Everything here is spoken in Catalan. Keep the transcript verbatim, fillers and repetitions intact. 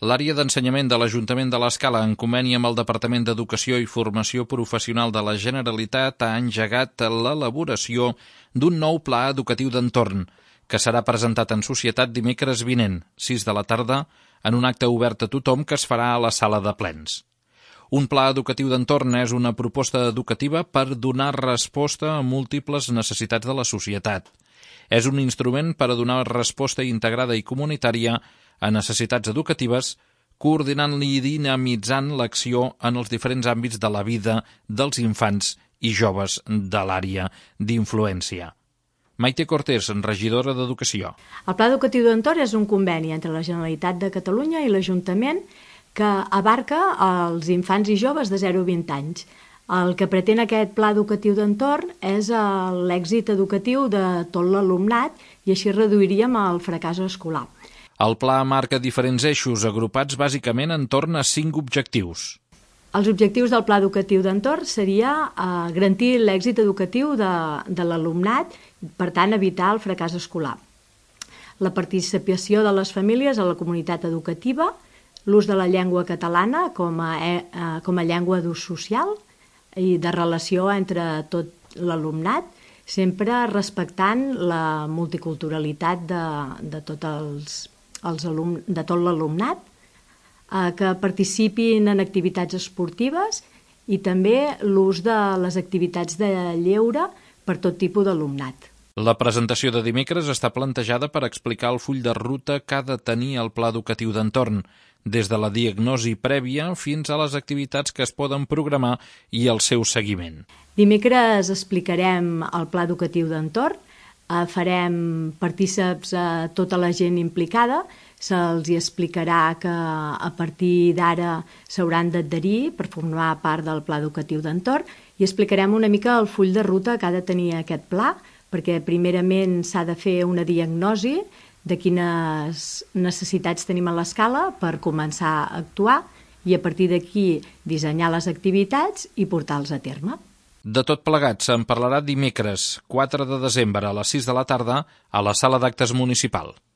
L'àrea d'ensenyament de l'Ajuntament de l'Escala, en conveni amb el Departament d'Educació i Formació Professional de la Generalitat, ha engegat l'elaboració d'un nou pla educatiu d'entorn, que serà presentat en societat dimecres vinent, sis de la tarda, en un acte obert a tothom que es farà a la sala de plens. Un pla educatiu d'entorn és una proposta educativa per donar resposta a múltiples necessitats de la societat. És un instrument per a donar resposta integrada i comunitària a necessitats educatives, coordinant-li i dinamitzant l'acció en els diferents àmbits de la vida dels infants i joves de l'àrea d'influència. Maite Cortés, regidora d'Educació. El Pla Educatiu d'Entorn és un conveni entre la Generalitat de Catalunya i l'Ajuntament que abarca els infants i joves de zero a vint anys. El que pretén aquest Pla Educatiu d'Entorn és l'èxit educatiu de tot l'alumnat i així reduiríem el fracàs escolar. El pla marca diferents eixos agrupats bàsicament entorn a cinc objectius. Els objectius del Pla Educatiu d'Entorn seria eh, garantir l'èxit educatiu de, de l'alumnat, per tant evitar el fracàs escolar. La participació de les famílies a la comunitat educativa, l'ús de la llengua catalana com a, eh, com a llengua d'ús social i de relació entre tot l'alumnat, sempre respectant la multiculturalitat de, de, tot els, els alum, de tot l'alumnat, eh, que participin en activitats esportives i també l'ús de les activitats de lleure per tot tipus d'alumnat. La presentació de dimecres està plantejada per explicar el full de ruta que ha de tenir el Pla Educatiu d'Entorn, des de la diagnosi prèvia fins a les activitats que es poden programar i el seu seguiment. Dimecres explicarem el Pla Educatiu d'Entorn, eh, farem partíceps a tota la gent implicada, se'ls explicarà que a partir d'ara s'hauran d'adherir per formar part del Pla Educatiu d'Entorn i explicarem una mica el full de ruta que ha de tenir aquest pla, perquè primerament s'ha de fer una diagnosi de quines necessitats tenim a l'escala per començar a actuar i a partir d'aquí dissenyar les activitats i portar-los a terme. De tot plegat se'n parlarà dimecres, quatre de desembre a les sis de la tarda a la sala d'actes municipal.